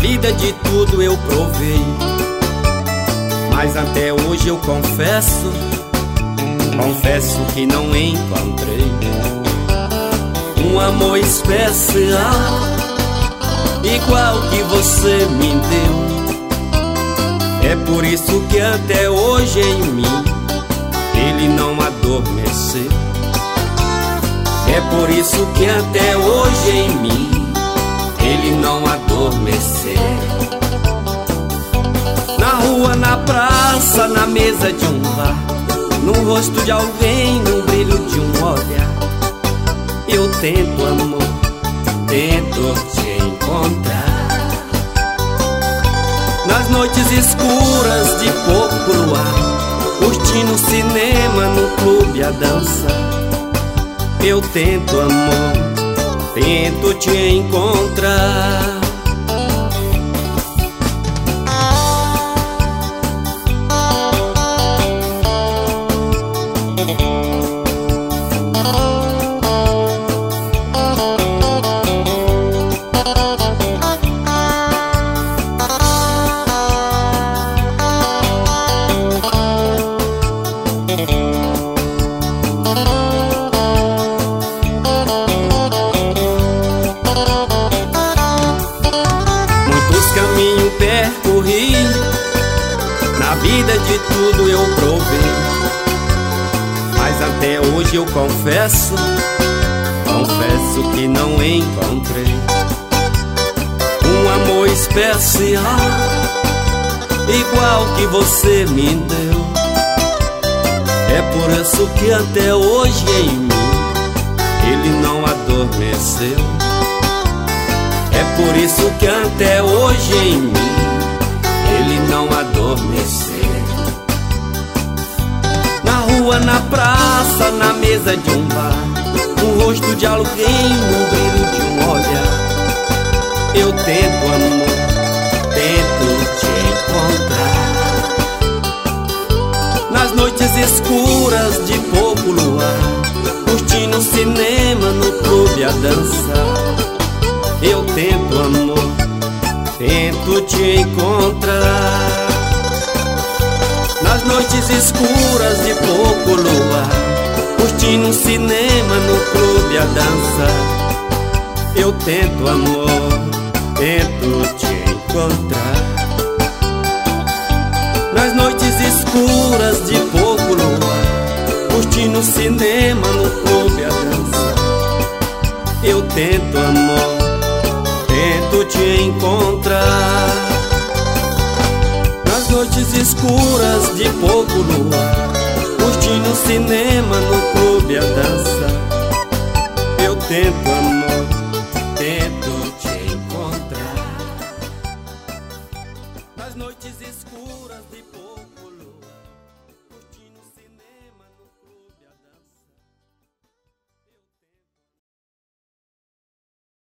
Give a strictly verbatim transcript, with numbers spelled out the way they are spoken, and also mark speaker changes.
Speaker 1: vida de tudo eu provei, mas até hoje eu confesso, confesso que não encontrei um amor especial igual que você me deu. É por isso que até hoje em mim ele não adormeceu. É por isso que até hoje em mim ele não adormeceu. Na rua, na praça, na mesa de um bar, no rosto de alguém, no brilho de um olhar, eu tento, amor, tento te encontrar. Nas noites escuras de pouco luar, curtindo cinema, no clube a dançar, eu tento, amor, tento te encontrar. Caminho percorri, na vida de tudo eu provei, mas até hoje eu confesso, confesso que não encontrei um amor especial igual que você me deu. É por isso que até hoje em mim ele não adormeceu. É por isso que até hoje em mim ele não adormeceu. Na rua, na praça, na mesa de um bar, no rosto de alguém, no brilho de um olhar, eu tento, amor, tento te encontrar. Nas noites escuras de pouco luar, curtindo cinema, no clube a dançar, eu tento, amor, tento te encontrar. Nas noites escuras de pouco luar, curtindo cinema, no clube a dançar, eu tento, amor, tento te encontrar. Nas noites escuras de pouco luar, curtindo cinema, no clube a dançar, eu tento, amor, tento te encontrar. Nas noites escuras de pouco luar, curtindo cinema, no clube a dança, eu tento, amor, tento